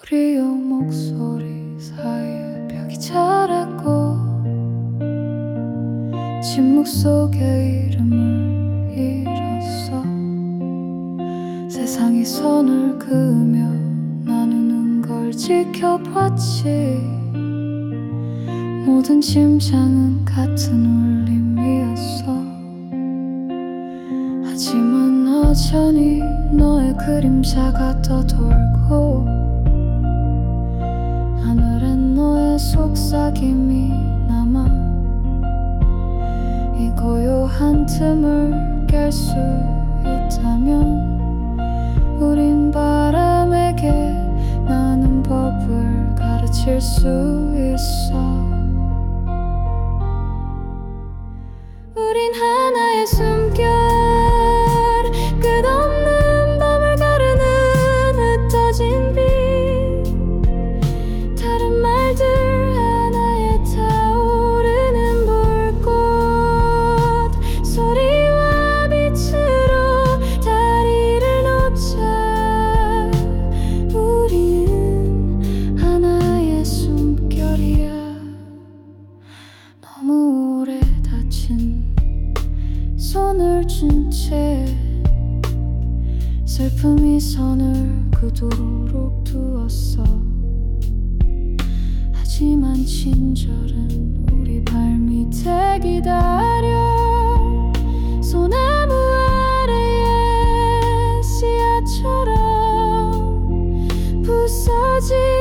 우리의 목소리 사이에 벽이 자랐고 침묵 속에 이름을 잃었어. 세상이 선을 그으며 나누는 걸 지켜봤지. 모든 심장은 같은 울림이었어. 하지만 여전히 너의 그림자가 떠돌고 하늘엔 너의 속삭임이 남아. 이 고요한 틈을 깰 수 있다면 우린 바람에게 나는 법을 가르칠 수 있어. 우린 하나의 숨결, 끝없는 밤을 가르는 흩어진 빛. 다른 말들 하나에 타오르는 불꽃. 소리와 빛으로 다리를 놓자. 우리는 하나의 숨결이야. 너무 오래 다친 손을 준 채 슬픔이 선을 그토록 두었어. 하지만 친절은 우리 발밑에 기다려. 소나무 아래의 씨앗처럼 부서진